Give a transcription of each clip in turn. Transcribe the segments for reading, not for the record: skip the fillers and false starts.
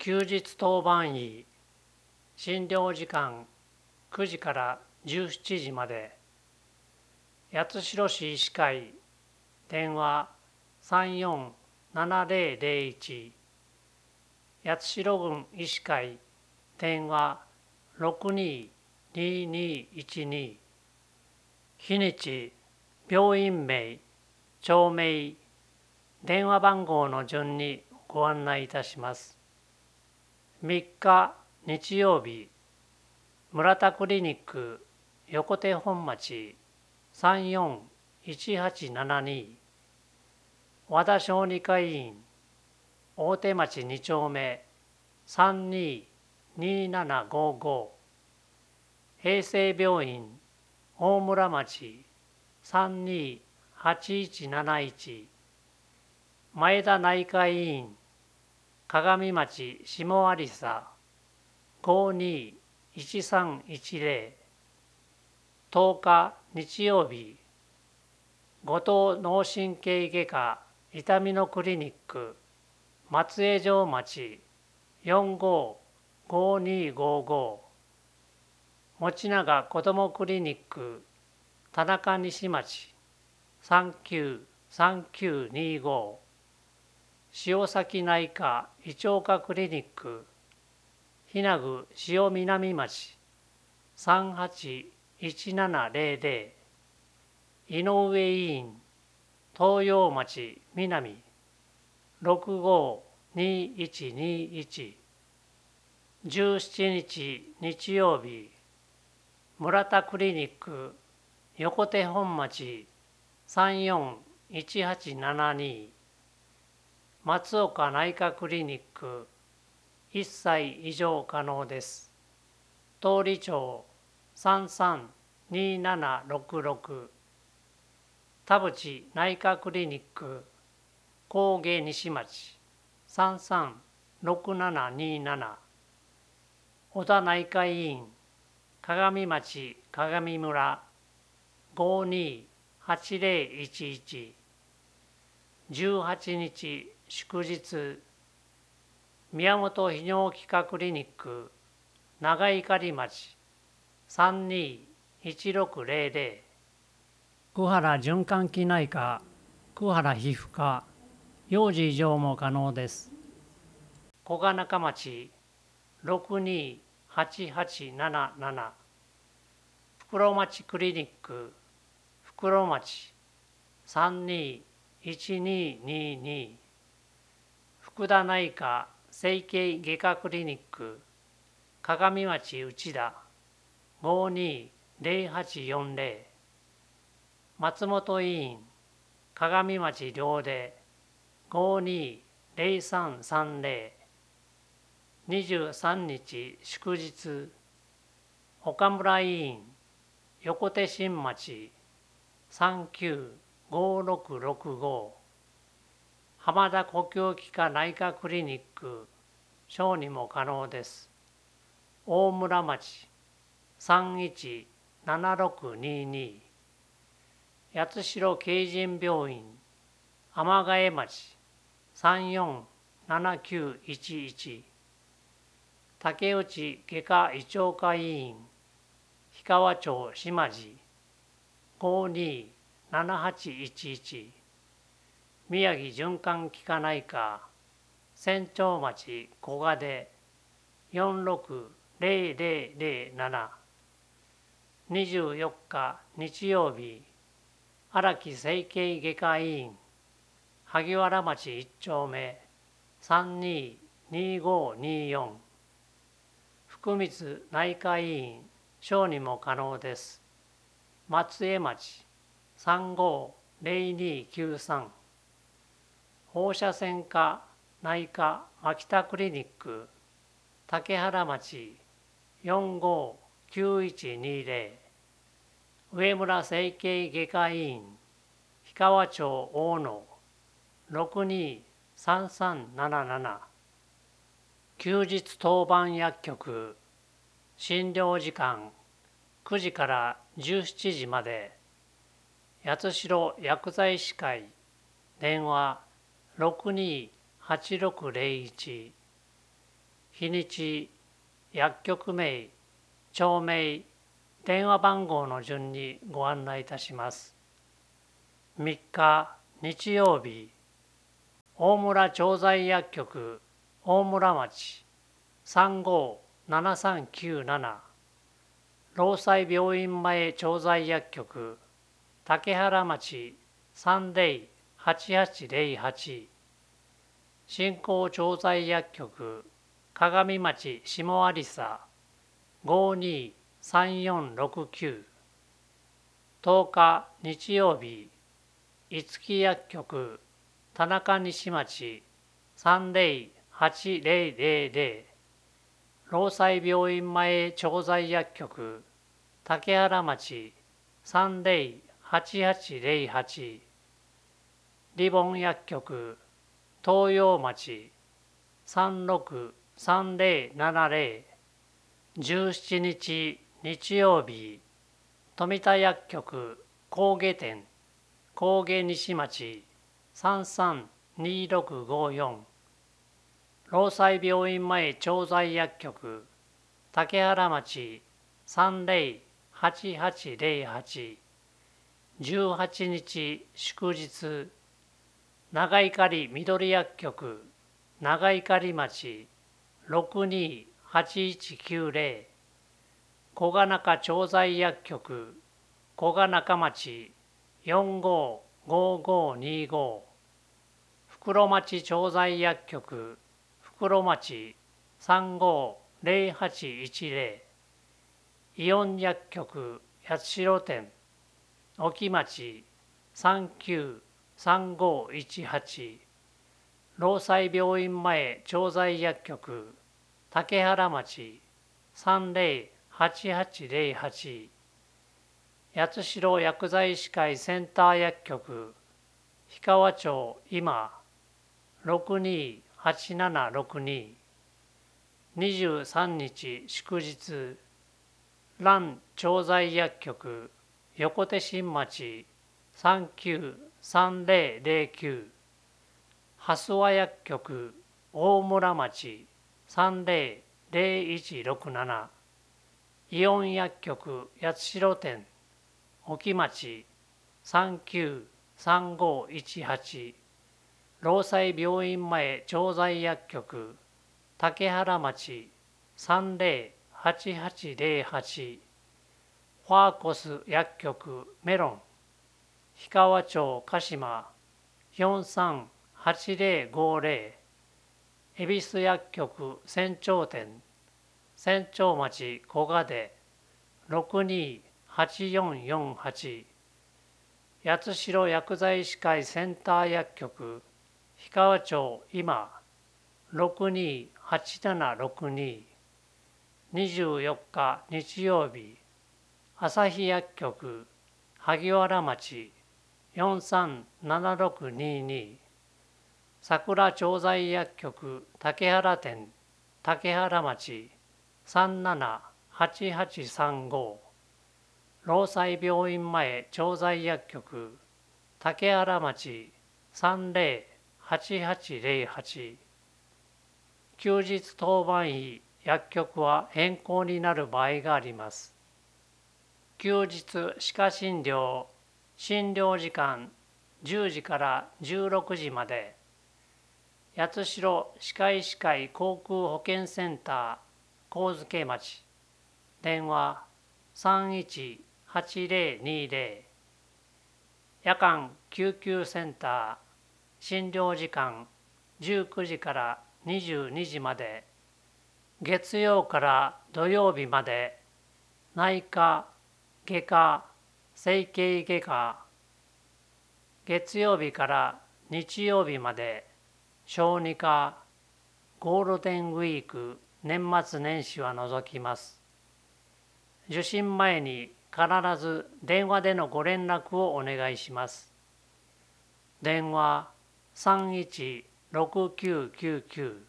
休日当番医診療時間9時から17時まで。八代市医師会電話347001。八代郡医師会電話622212。日にち、病院名、町名、電話番号の順にご案内いたします。3日日曜日、村田クリニック横手本町341872。和田小児科医院大手町2丁目322755。平成病院大村町328171。前田内科医院鏡町下有佐521310。10日日曜日、後藤脳神経外科痛みのクリニック松江城町455255。持永子どもクリニック田中西町393925。塩崎内科胃腸科クリニック日名具塩南町381700。井上医院東洋町南652121。17日日曜日、村田クリニック横手本町341872。松岡内科クリニック1歳以上可能です。通り町332766。田淵内科クリニック高下西町336727。小田内科医院鏡町鏡村528011。18日祝日、宮本泌尿器科クリニック長井刈町321600。久原循環器内科久原皮膚科幼児以上も可能です。小鹿中町628877。袋町クリニック袋町321222。福田内科整形外科クリニック鏡町内田520840。松本医院鏡町両出520330。23日祝日、岡村医院横手新町395665。浜田呼吸器科内科クリニック小児も可能です。大村町317622。八代京仁病院天ヶ江町347911。竹内外科胃腸科医院氷川町島地527811。宮城循環器科内科千丁町小賀で460007。24日日曜日、荒木整形外科医院萩原町1丁目322524。福光内科医院小児も可能です。松江町350293。放射線科内科牧田クリニック竹原町459120。上村整形外科医院氷川町大野623377。休日当番薬局診療時間9時から17時まで。八代薬剤師会電話628601。 日にち、薬局名、町名、電話番号の順にご案内いたします。3日日曜日、大村調剤薬局大村町357397、労災病院前調剤薬局竹原町308808、新興調剤薬局鏡町下有佐523469、10日日曜日、五木薬局田中西町308000、労災病院前調剤薬局竹原町308808、リボン薬局東洋町363070、17日日曜日、富田薬局高下店高下西町332654、労災病院前調剤薬局竹原町308808、18日祝日、長碇緑薬局長碇町628190、小鹿中調剤薬局小鹿中町455525、袋町調剤薬局袋町350810、イオン薬局八代店沖町393518、労災病院前調剤薬局竹原町308808、八代薬剤師会センター薬局氷川町今628762、23日祝日、蘭調剤薬局横手新町393009、蓮和薬局大村町300167、イオン薬局八代店沖町393518、労災病院前調剤薬局竹原町308808、ファーコス薬局メロン氷川町鹿島438050、恵比寿薬局仙長店仙長町小賀で628448、八代薬剤師会センター薬局氷川町今628762、24日日曜日、朝日薬局萩原町437622、桜調剤薬局竹原店竹原町378835、労災病院前調剤薬局竹原町308808、休日当番医薬局は変更になる場合があります。休日歯科診療、診療時間10時から16時まで。八代歯科医師会航空保健センター上野町、電話318020、夜間救急センター、診療時間19時から22時まで。月曜から土曜日まで。内科、外科、整形外科。月曜日から日曜日まで。小児科、ゴールデンウィーク、年末年始は除きます。受診前に必ず電話でのご連絡をお願いします。電話316999、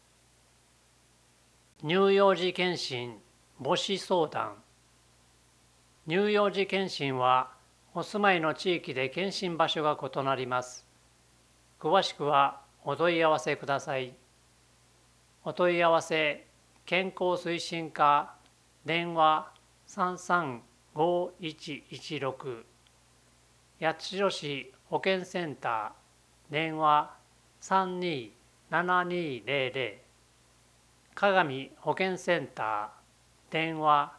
乳幼児健診母子相談。乳幼児健診はお住まいの地域で健診場所が異なります。詳しくはお問い合わせください。 お問い合わせ健康推進課電話335116、八代市保健センター電話327200、鏡保健センター電話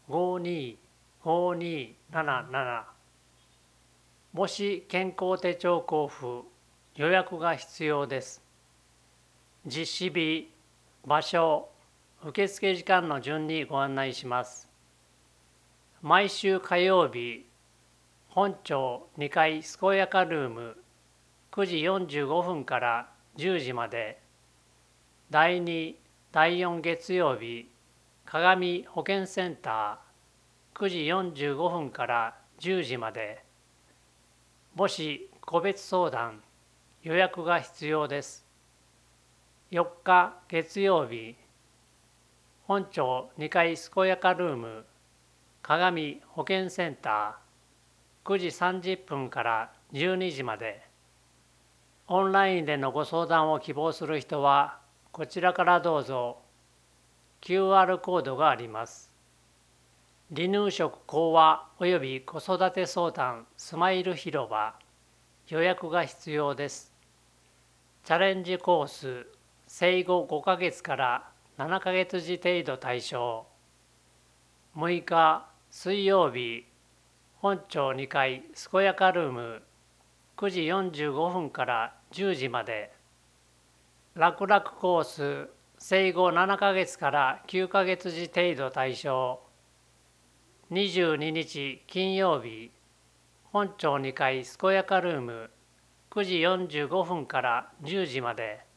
525277。もし健康手帳交付予約が必要です。実施日、場所、受付時間の順にご案内します。毎週火曜日、本庁2階健やかルーム9時45分から10時まで。第2、第4月曜日、鏡保健センター9時45分から10時まで。もし個別相談、予約が必要です。4日月曜日、本庁2階健やかルーム鏡保健センター9時30分から12時まで。オンラインでのご相談を希望する人はこちらからどうぞ。QR コードがあります。離乳食講話および子育て相談スマイル広場、予約が必要です。チャレンジコース生後5ヶ月から7ヶ月時程度対象。6日水曜日、本庁2階健やかルーム9時45分から10時まで。楽々コース生後7ヶ月から9ヶ月時程度対象。22日金曜日、本庁2階健やかルーム9時45分から10時まで。